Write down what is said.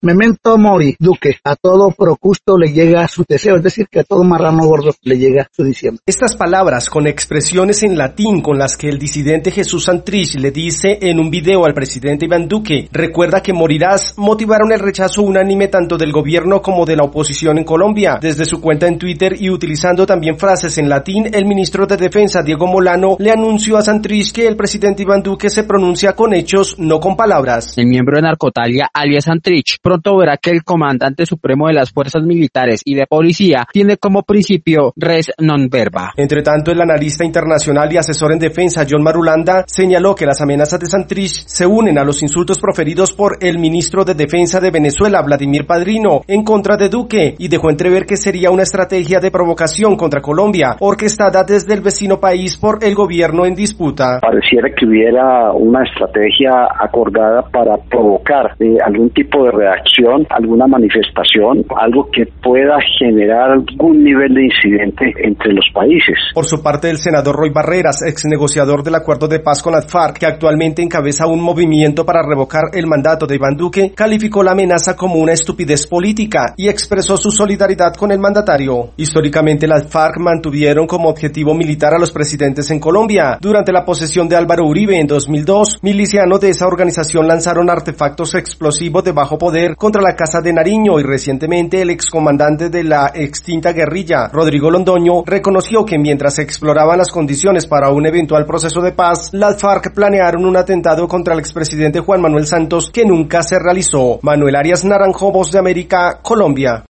Memento mori, Duque, a todo Procusto le llega su deseo, es decir, que a todo marrano gordo le llega su diciembre. Estas palabras con expresiones en latín con las que el disidente Jesús Santrich le dice en un video al presidente Iván Duque, recuerda que morirás, motivaron el rechazo unánime tanto del gobierno como de la oposición en Colombia. Desde su cuenta en Twitter y utilizando también frases en latín, el ministro de Defensa Diego Molano le anunció a Santrich que el presidente Iván Duque se pronuncia con hechos, no con palabras. El miembro de Narcotalia, alias Santrich, pronto verá que el comandante supremo de las fuerzas militares y de policía tiene como principio res non verba. Entre tanto, el analista internacional y asesor en defensa John Marulanda señaló que las amenazas de Santrich se unen a los insultos proferidos por el ministro de Defensa de Venezuela, Vladimir Padrino, en contra de Duque, y dejó entrever que sería una estrategia de provocación contra Colombia, orquestada desde el vecino país por el gobierno en disputa. Pareciera que hubiera una estrategia acordada para provocar algún tipo de reacción, alguna manifestación, algo que pueda generar algún nivel de incidente entre los países. Por su parte, el senador Roy Barreras, ex negociador del acuerdo de paz con las FARC, que actualmente encabeza un movimiento para revocar el mandato de Iván Duque, calificó la amenaza como una estupidez política y expresó su solidaridad con el mandatario. Históricamente, las FARC mantuvieron como objetivo militar a los presidentes en Colombia. Durante la posesión de Álvaro Uribe en 2002, milicianos de esa organización lanzaron artefactos explosivos de bajo poder contra la Casa de Nariño y recientemente el excomandante de la extinta guerrilla, Rodrigo Londoño, reconoció que mientras se exploraban las condiciones para un eventual proceso de paz, las FARC planearon un atentado contra el expresidente Juan Manuel Santos que nunca se realizó. Manuel Arias Naranjo, Voz de América, Colombia.